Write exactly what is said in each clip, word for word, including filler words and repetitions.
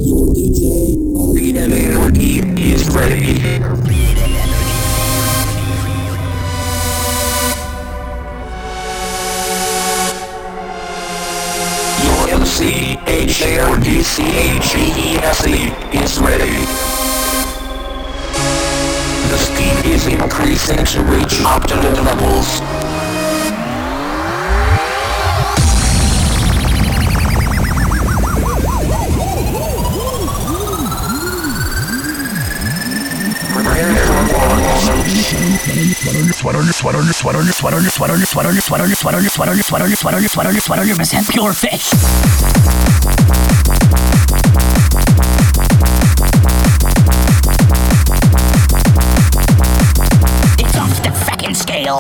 Your D J, Beat Energy, is ready. Your M C, H A R D C H E E S E, is ready. The speed is increasing to reach optimal levels. Percent pure fish. It's off the fucking scale.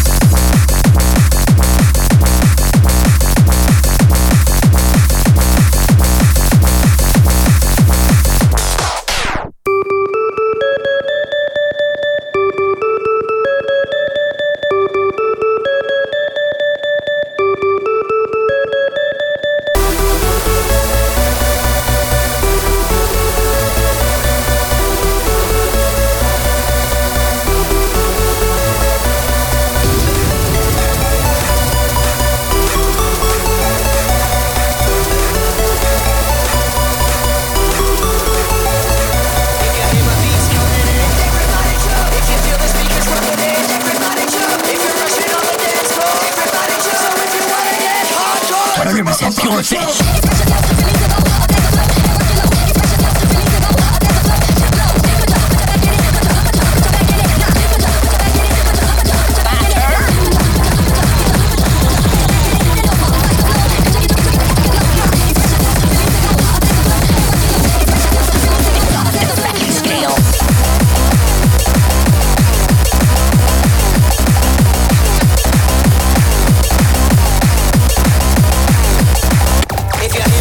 Pure fish. If you're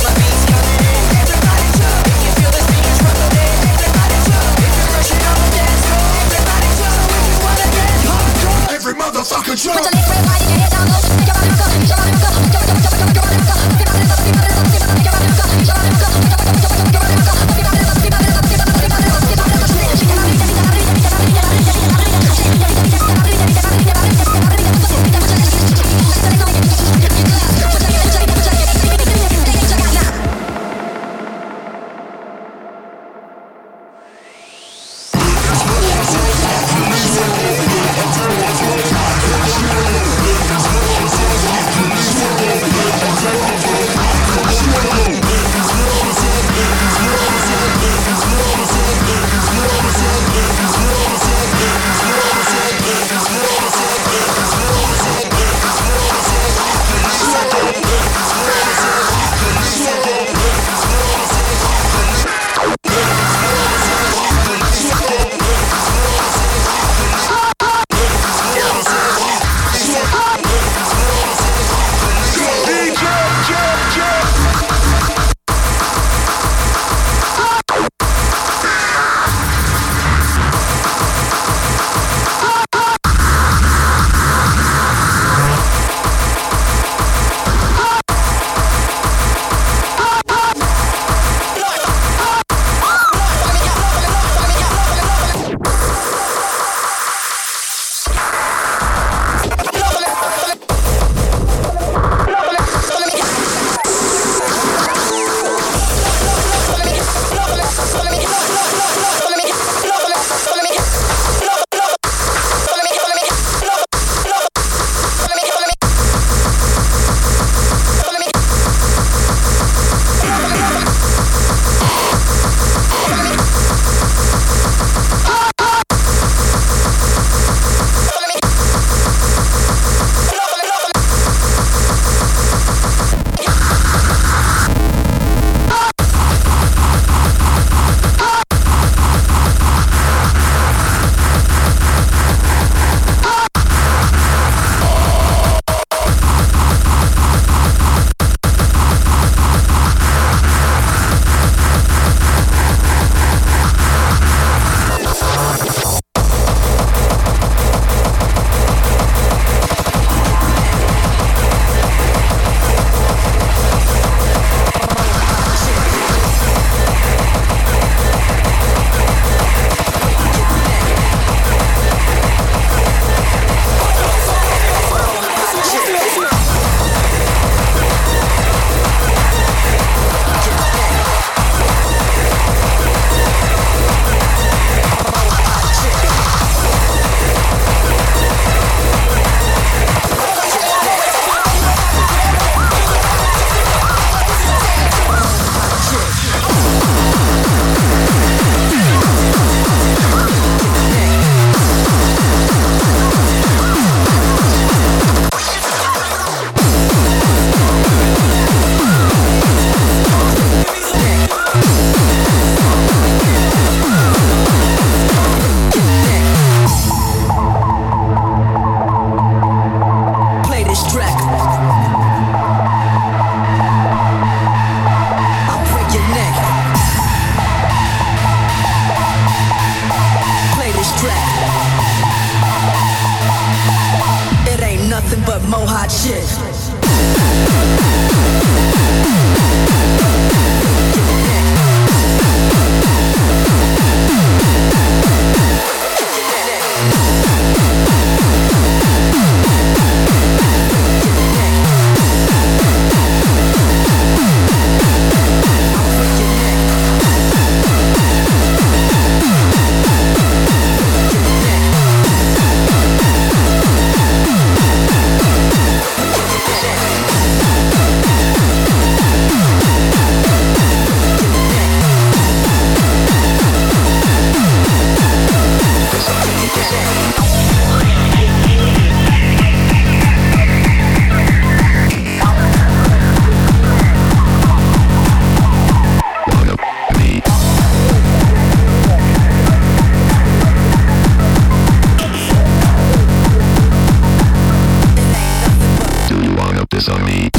up this on me?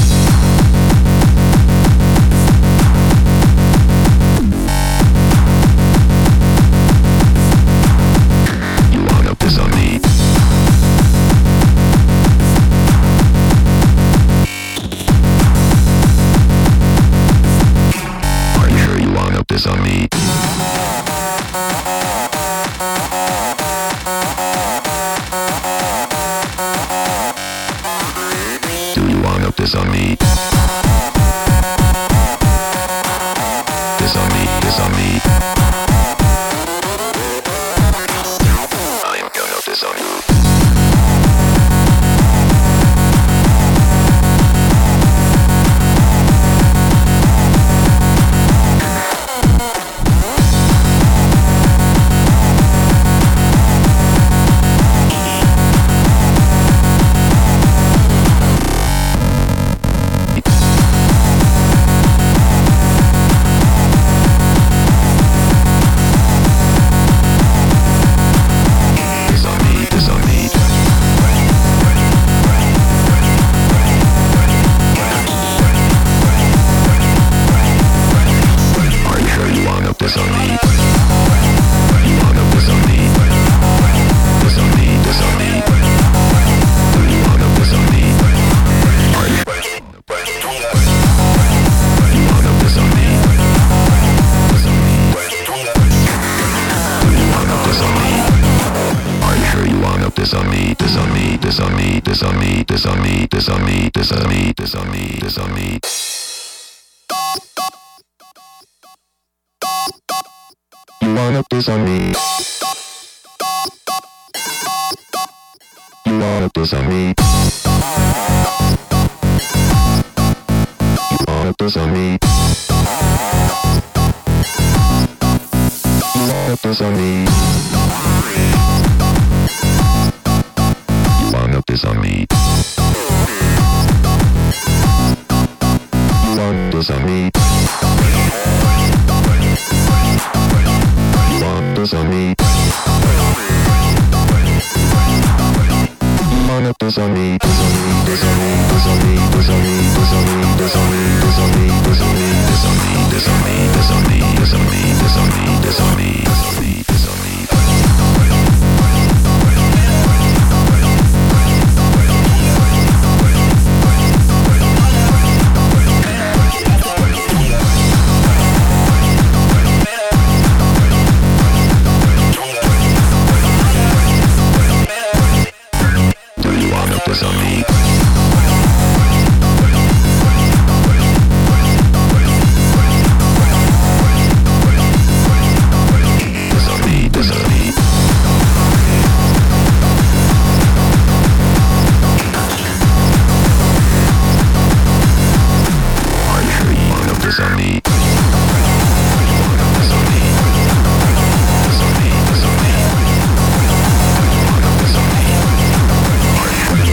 You wanna piss on me? Are you sure you wanna piss on me? Do you wanna piss on me? Piss on me, piss on me. I'm gonna piss on you. Piss on me. You wanna piss on me? Piss on me, piss on me. Do you wanna piss on me? Are you? You wanna piss on me? Piss on me. Do you wanna piss on me? Are you sure you wanna piss on me? Piss on me, piss on me, piss on me, piss on me, piss on me, piss on me, piss on me, piss on me. You wanna piss on me? You wanna piss on me? You wanna piss on me? You wanna piss on me? You wanna piss on me? You wanna piss on me? Piss on me. You wanna piss on me? Piss on me, piss on me, piss on me, piss on me, piss on me, piss on me, piss on me, piss on me, piss on me, piss on me, piss on me, piss on me, piss on me, piss on me, piss on me, piss on me. Piss on me. Piss on me, piss on me. Are you sure you wanna piss on me? You wanna piss on me? Piss on me, piss on me. You wanna piss on me? Are you sure?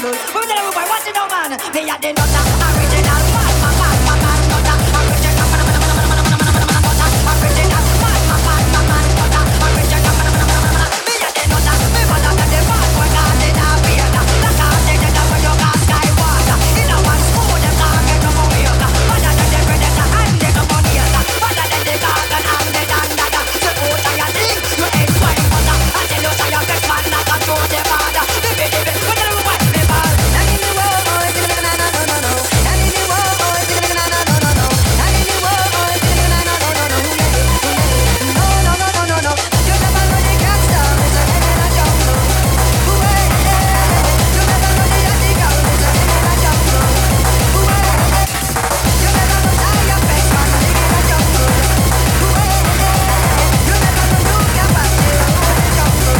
jungle. We tell everybody what you know, man. Me a the nutter, original man, man, man, man, man, nutter, original, man, man, man, man, man, man, man, man, nutter, original man, man, man, man, man, nutter, original, man, man, man, man, man. Me a the nutter, me follow the bad boy, God in a beard. Like I say, the devil you got sky water. In a one school, them can't get no more weird. Better than the predator and the communicator. Better than the garden and the dandada. Support on your thing, you ain't swine butter. I tell you, say you get man, not a true the father. Baby, baby, we tell you what me ball. And in the world, oh, it's gonna na na no no no. And in the world, oh, it's gonna na na no no no. And in the world, oh, it's gonna na na no no no. No, no, no, no, no, no. You never know the gangster, it's a head in a jungle. Ooh-eh, you never know the yachty girl, it's a head in a jungle. Ooh-eh, you never know tie your face, man, live in a jungle. Ooh-eh, you never know look your past, you in the jungle.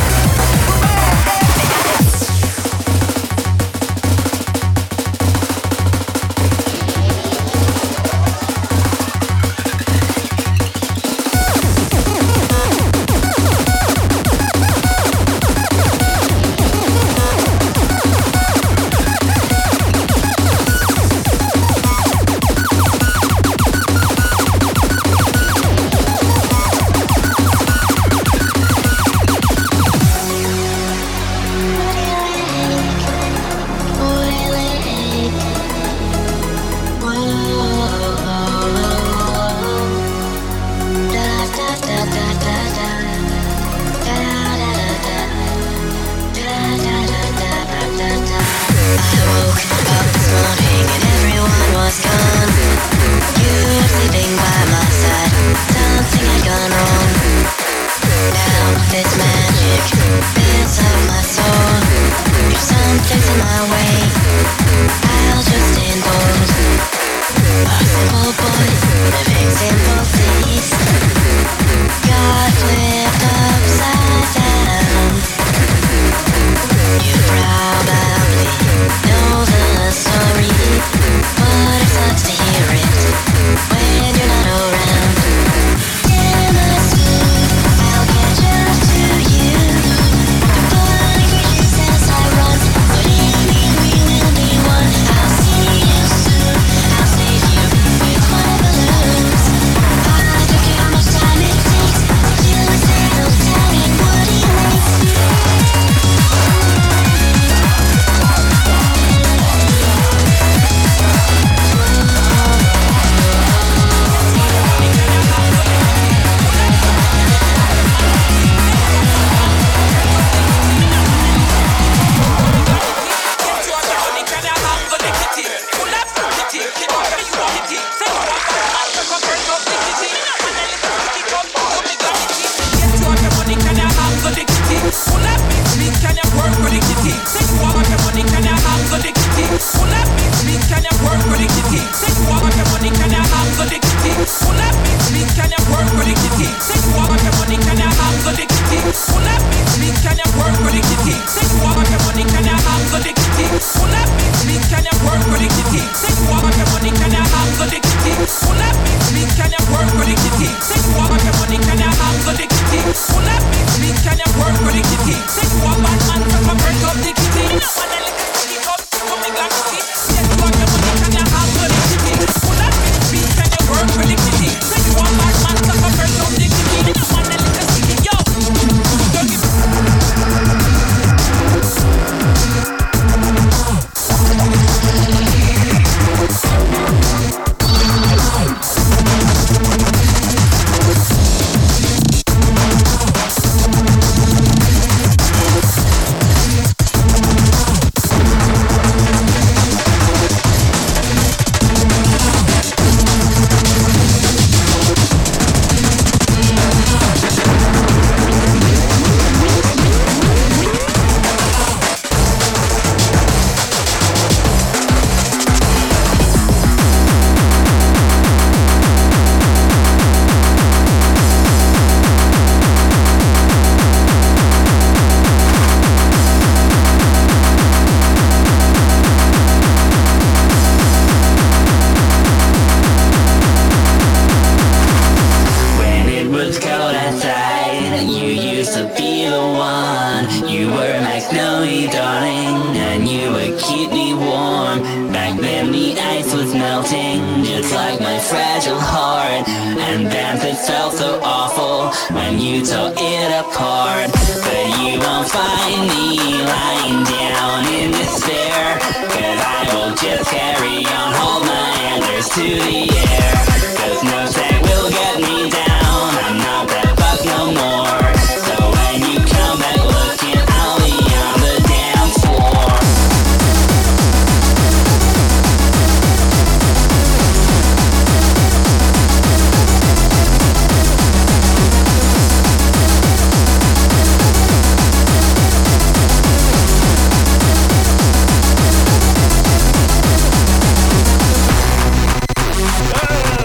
be the one. You were my snowy darling, and you would keep me warm. Back then the ice was melting, just like my fragile heart. And then it felt so awful when you tore it apart. But you won't find me lying down in despair, 'cause I will just carry on, hold my antlers to the air. 'Cause no sack will get me down, I'm not that buck no more. So when you come back looking, I'll be on the dance floor. Ah!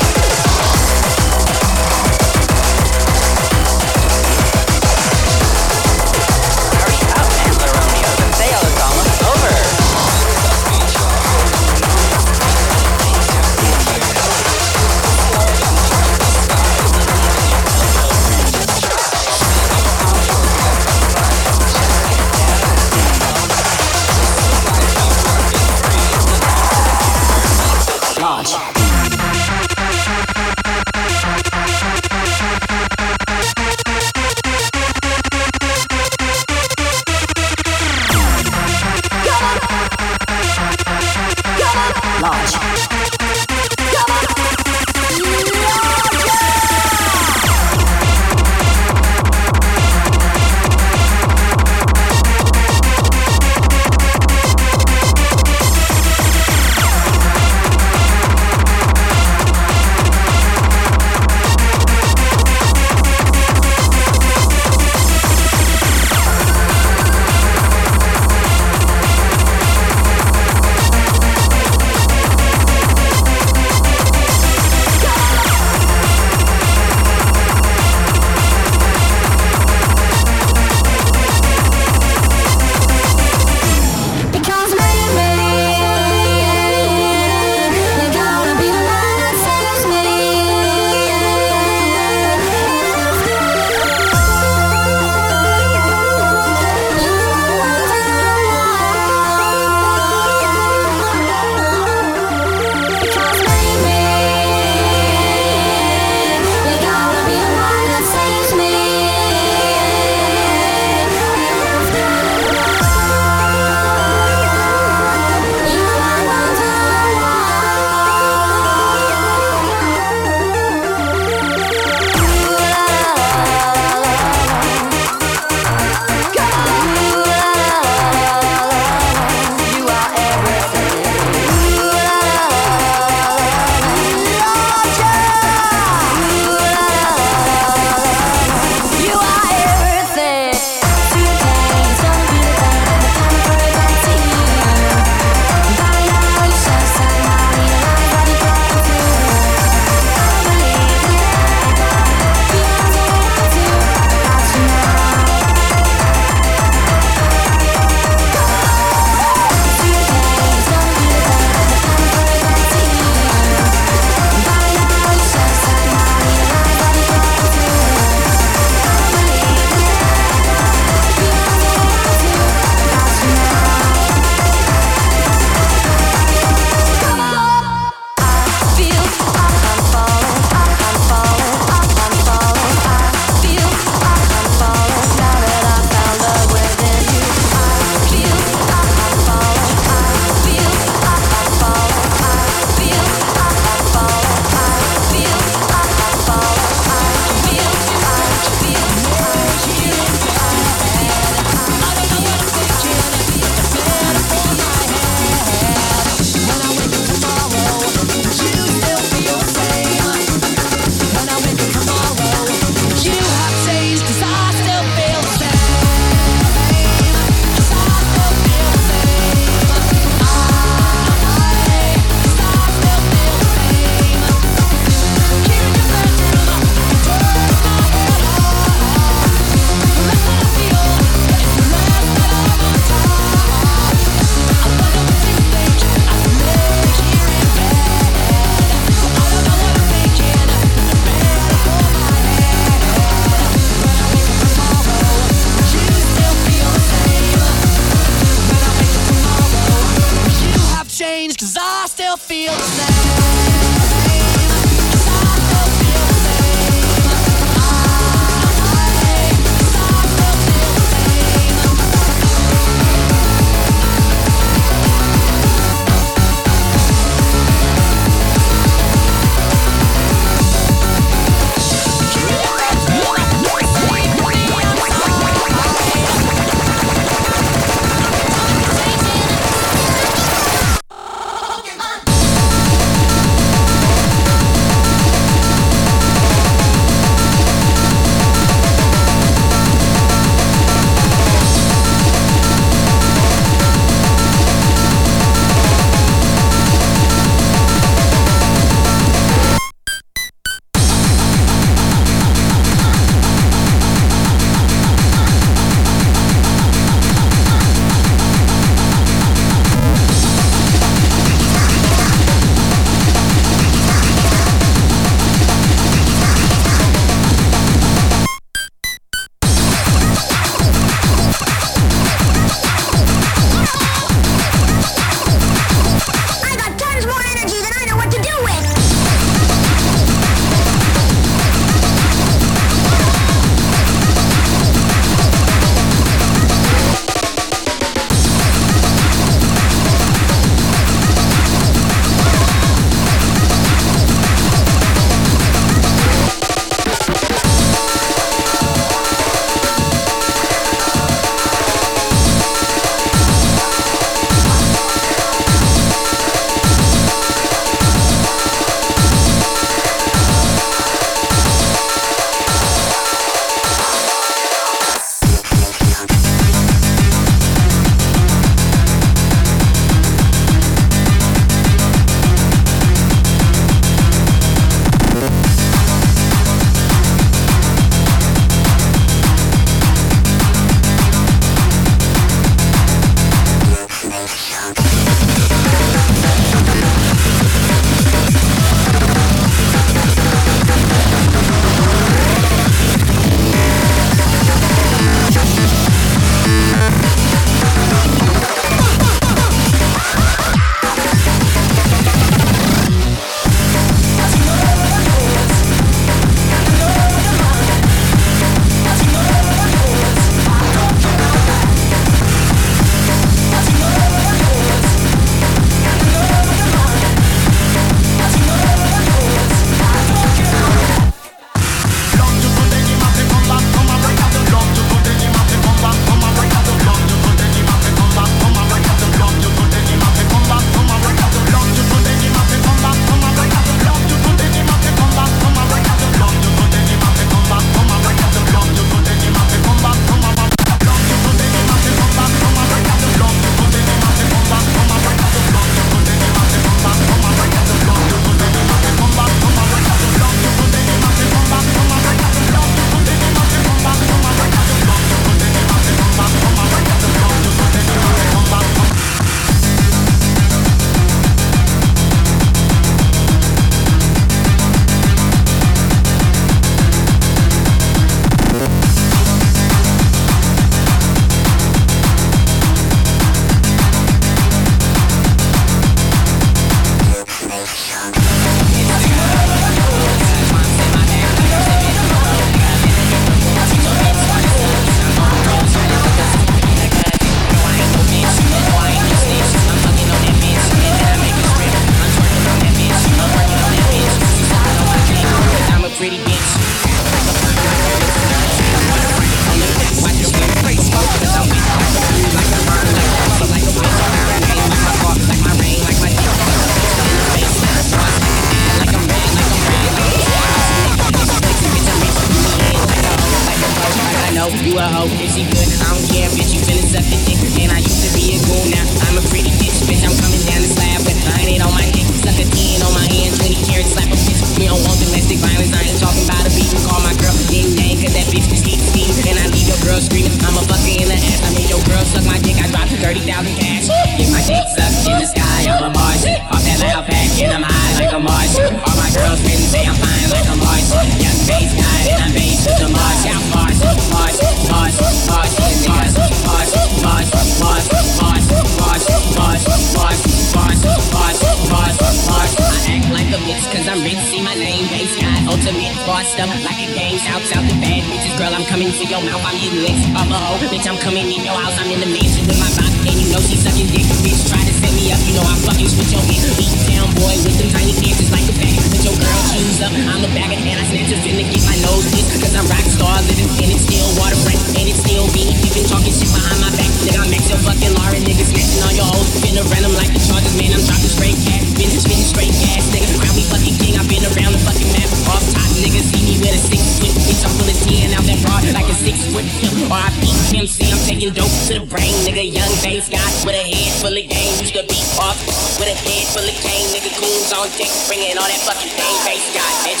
hoe, you a hoe. If she good, I don't care, bitch, you finna suck the dick. And I used to be a goon, now I'm a pretty bitch, bitch. I'm coming down the slab with a hundred on my dick, suck a ten on my hand, twenty carats, slap a bitch. We don't want domestic violence, I ain't talking about a beat. Call my girl name name, cause that bitch can sleep, sleep. And I leave your girl screaming, I'm a fucker in the ass. I made your girl suck my dick, I dropped thirty thousand cash. Get my dick sucked in the sky, I'm a Mars. Off that loud pack, and I'm high like a Mars. All my girls friends say I'm fine like a Mars. Young bass guy, and I'm bass with the Mars. Out Mars, Mars, Mars, Mars, Mars, Mars, Mars, Mars, Mars, Mars, Mars, Mars, Mars, Mars, Mars, Mars. I act like a bitch cause I'm rich, see my name, bass guy, ultimate boss up like a gang. Shouts out to bad bitches, girl, I'm coming for your mouth, I'm getting licks off a hoe. Bitch, I'm coming in your house, I'm in the mansion with my box, and you know she sucking dick. Bitch, try to set me up, you know I fucking switch your bitch. Beat down boy with them tiny dances like a faggot. Put your girl shoes up, I'm a bagger, and I snatch her finna get my nose pierced. Cause I'm rock star living, and it's still waterfront, and it's still me. You been talking shit behind my back, nigga, I'm Max your fucking Lauren, nigga, snatching all your hoes. Finna run them like the Chargers, man, I'm dropping straight cash. Been spitting straight gas, nigga, crown me fucking king, I've been around the fucking map. Off top, nigga, see me with a six foot bitch, I'm full of ten out that broad like a six foot pimp. Or I beat him, see I'm taking dope to the brain, nigga, young bass guy with a head full of game, used to be off with a head full of cane, nigga, goons on deck, bringing all that fucking thing, bass guy, bitch.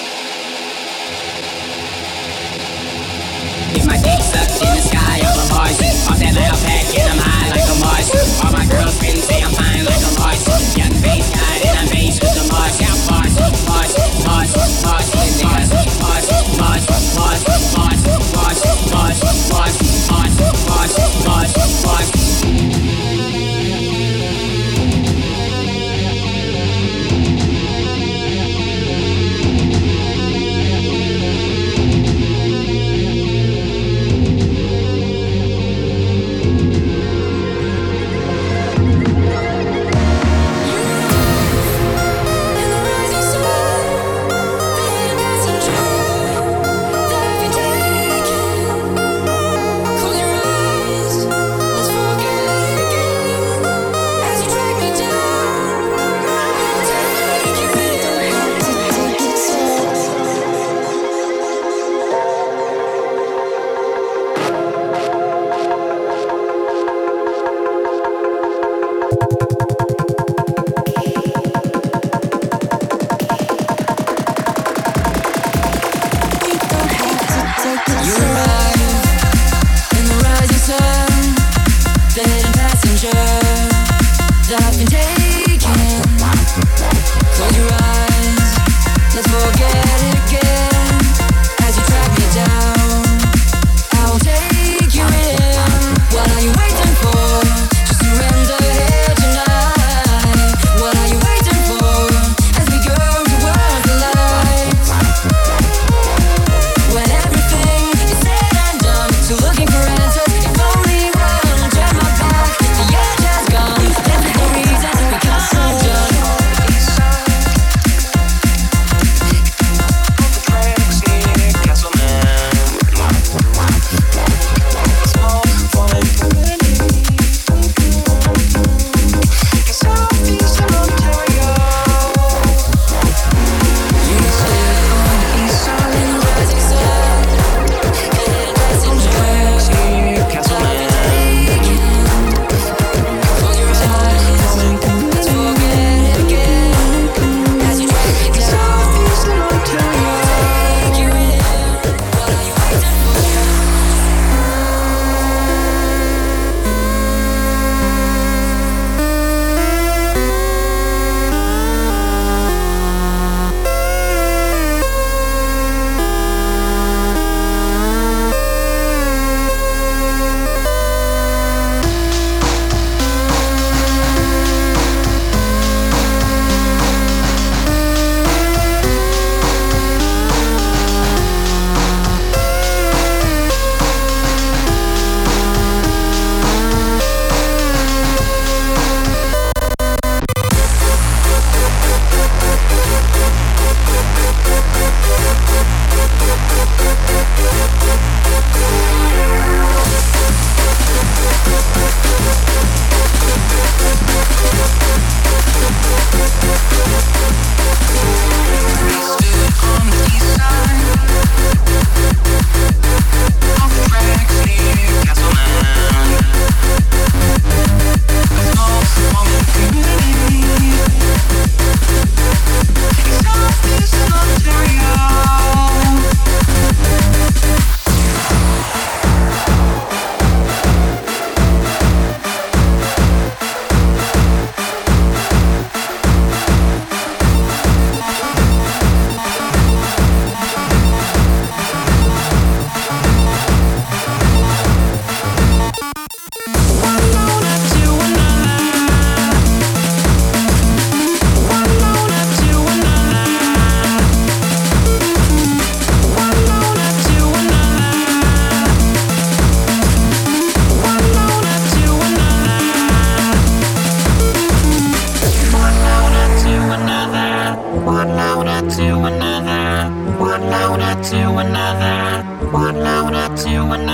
Get my dick sucked in the sky, I'm a Mars. Off that loud pack, and I'm high like a Mars. All my girls friends say I'm fine like a Mars. Young bass guy, and I'm bass with the Mars. Out Mars, Mars, Mars, Mars, Mars, Mars, Mars, Mars, Mars, Mars, Mars, Mars, Mars, Mars, Mars, Mars. Every day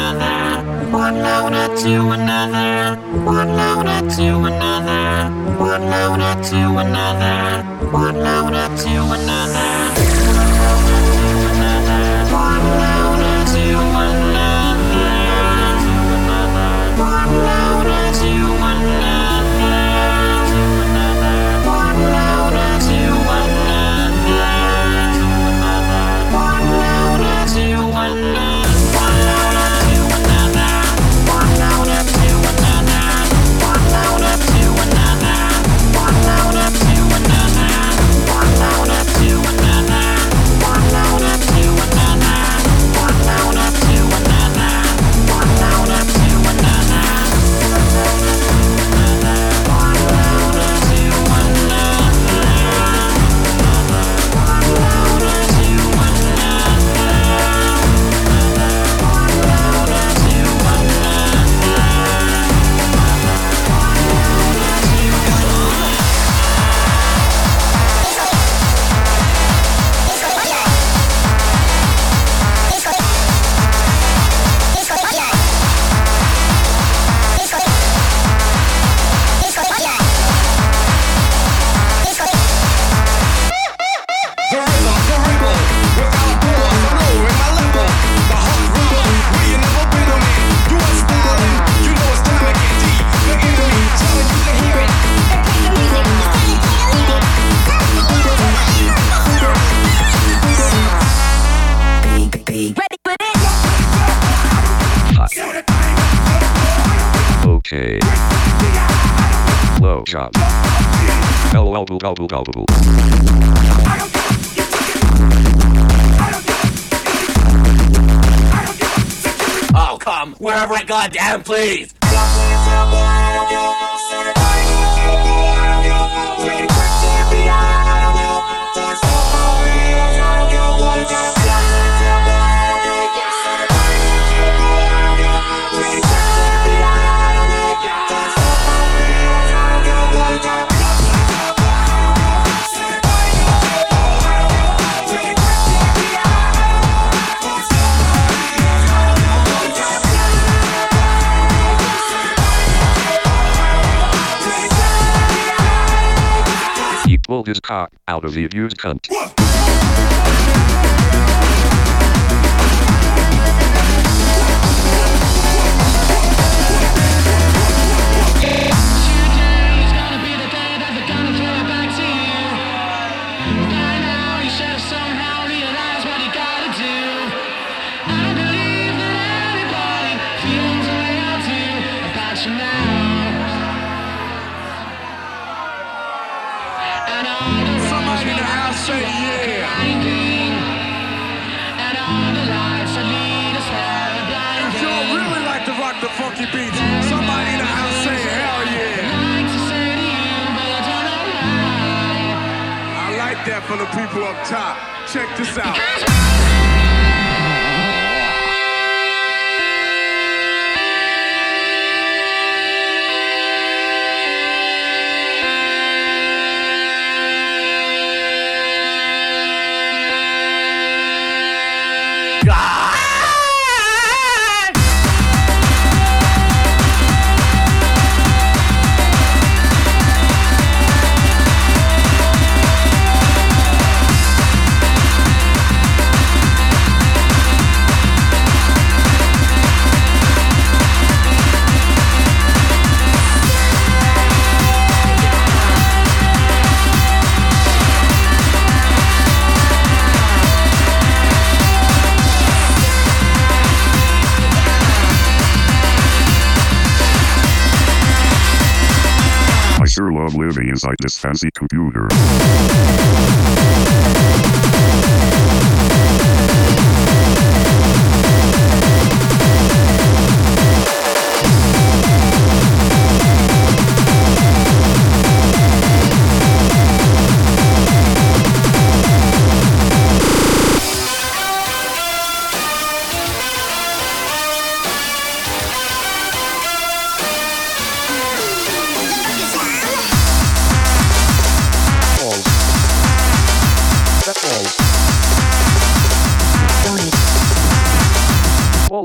another. One loner to another. One loner to another. One loner to another. One loner to another. One loner to another. One loner to another. One loner to another. One loner to another. Okay. Low job. Hello, elbow, elbow, elbow. Oh, come wherever I goddamn please. He pulled his cock out of the used cunt. Somebody in the house say yeah. If y'all really like to rock the funky beats, somebody in the house say hell yeah. I like that for the people up top. Check this out. I sure love living inside this fancy computer.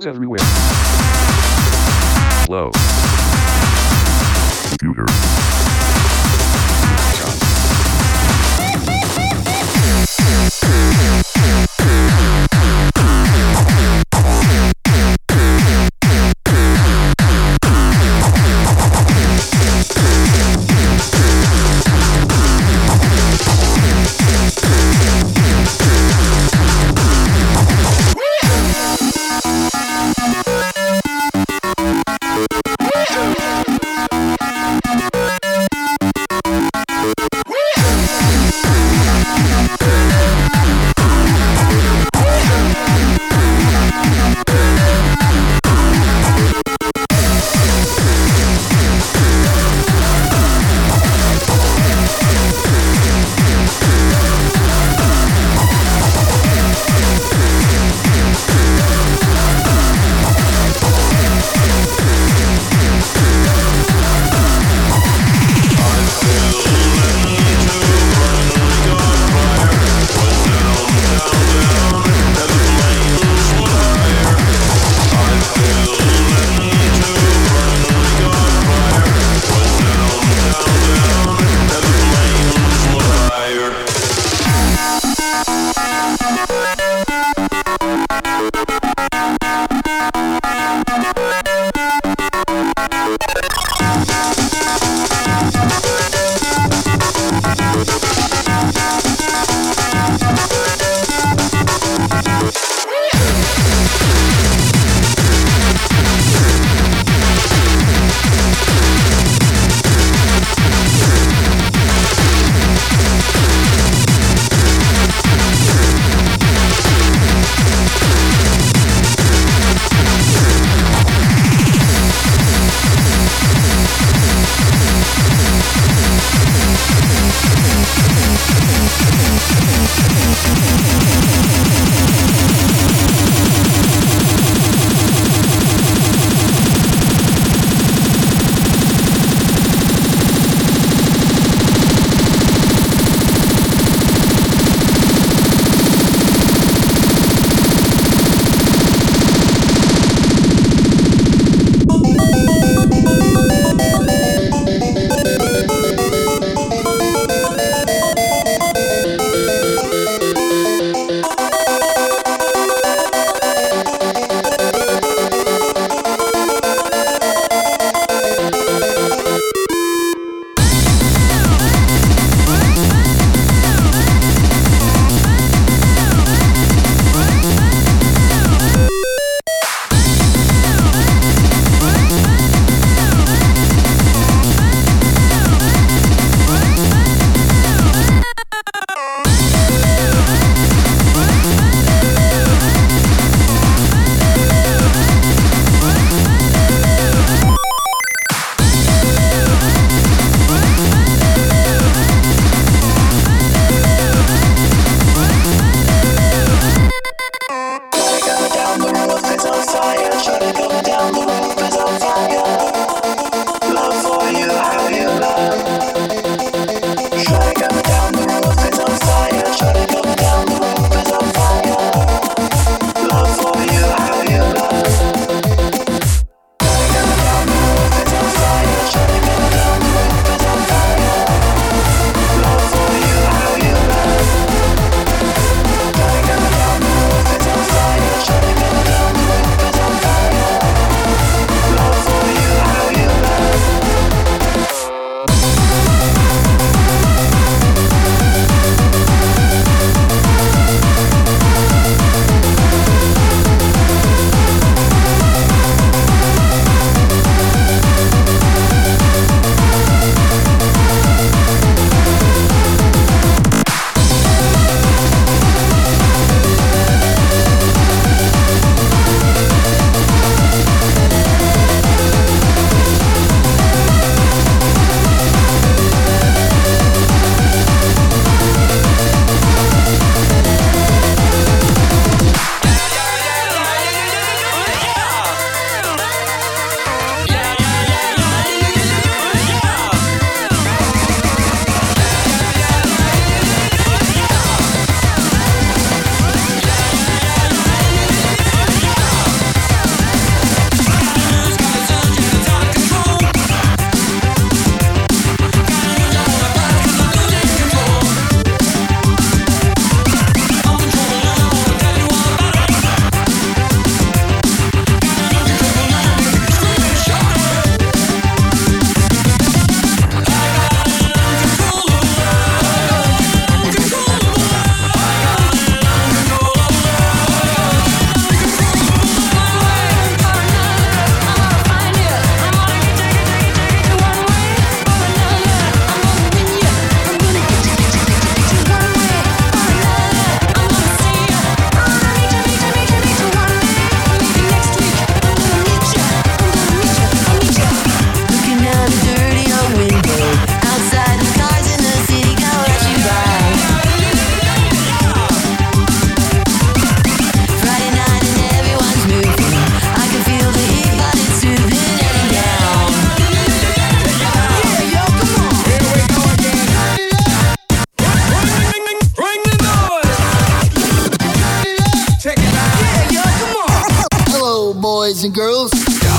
Balls everywhere. Low. Computer.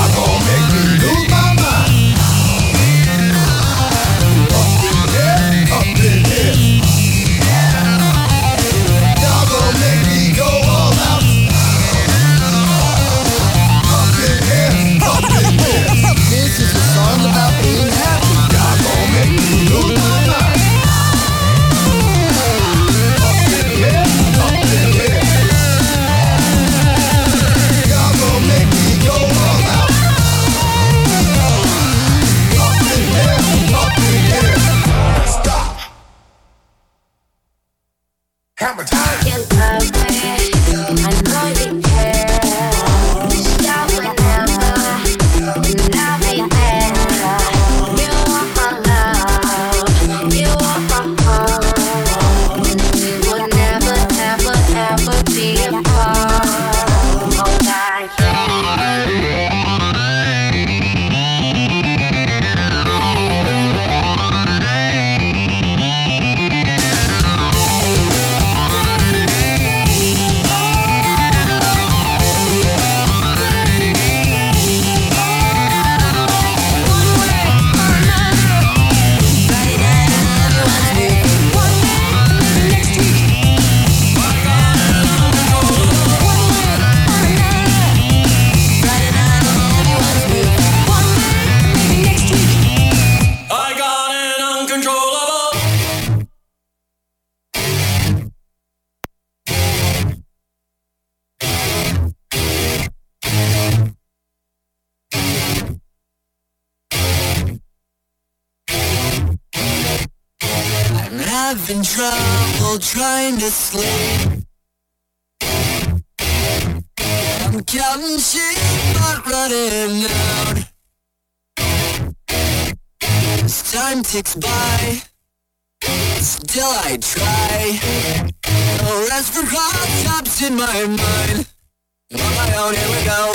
having trouble trying to sleep. I'm counting sheep, not running out. As time ticks by, still I try. No rest for hot tops in my mind. On my own, here we go.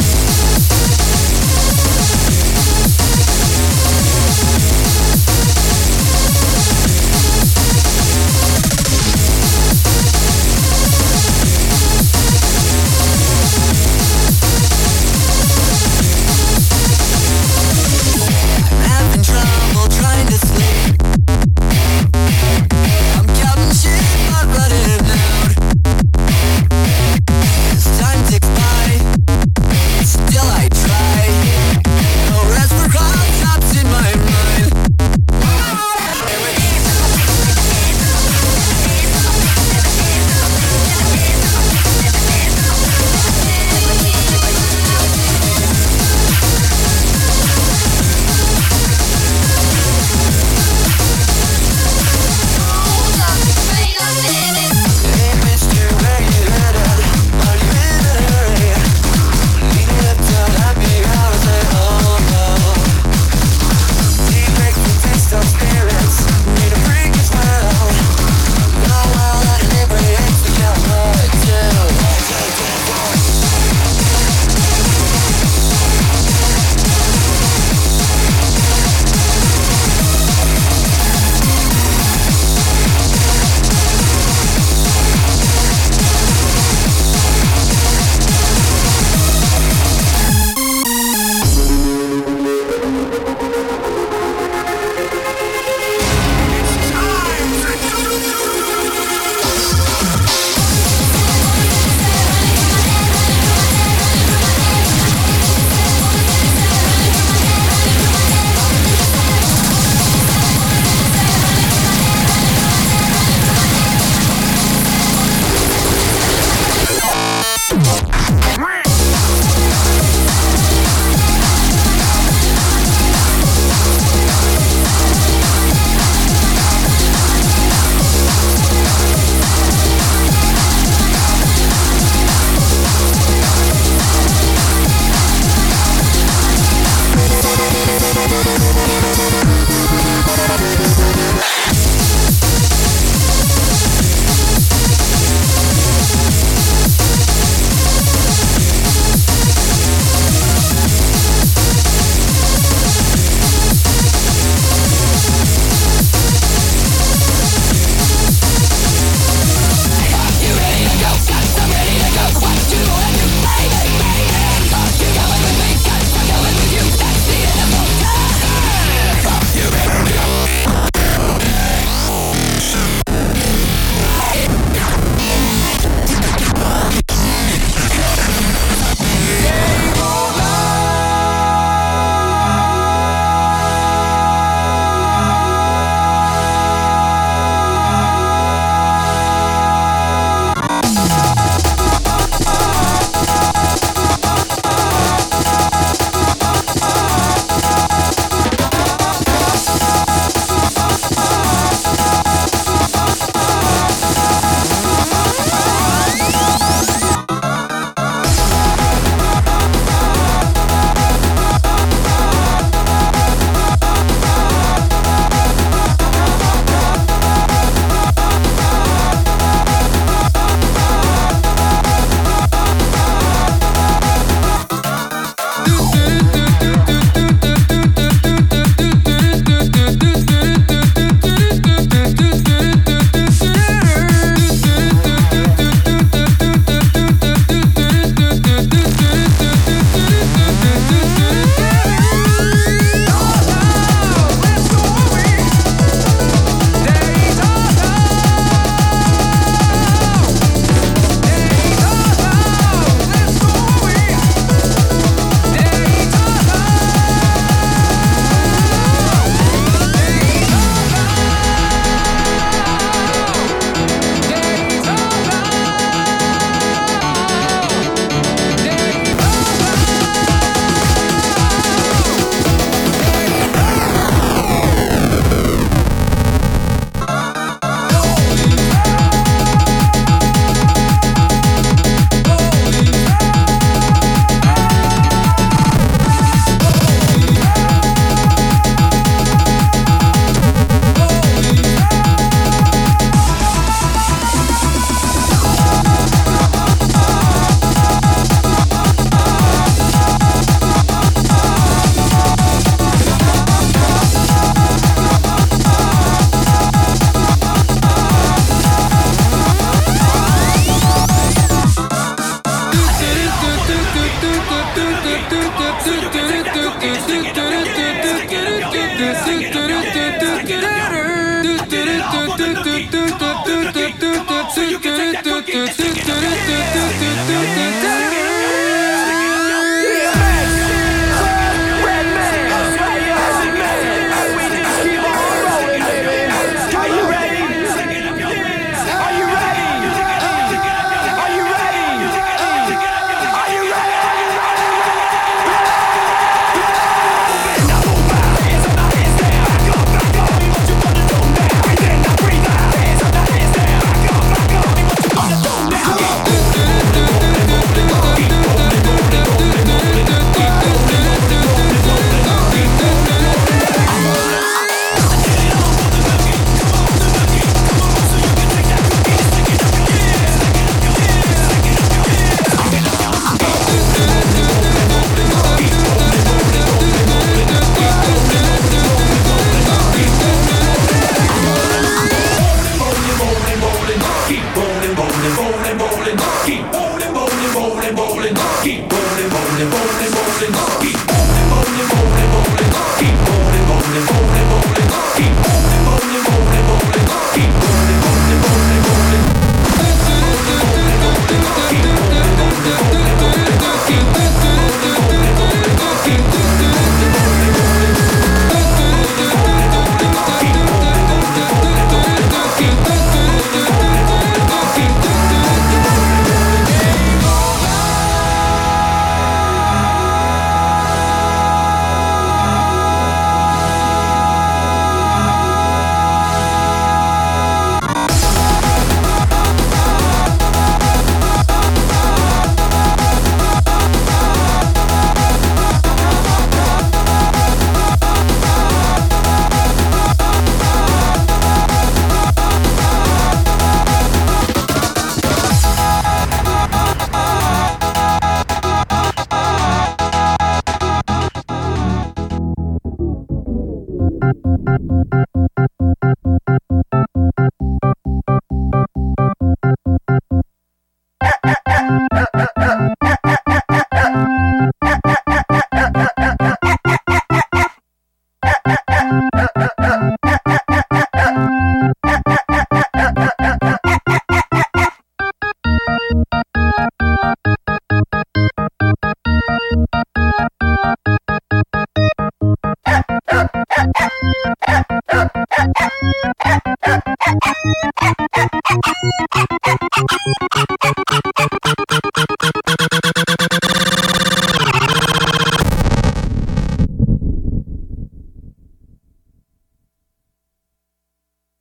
Trouble trying to sleep. I'm counting sheep, not running out. As time ticks by, do do do do do do do do do do.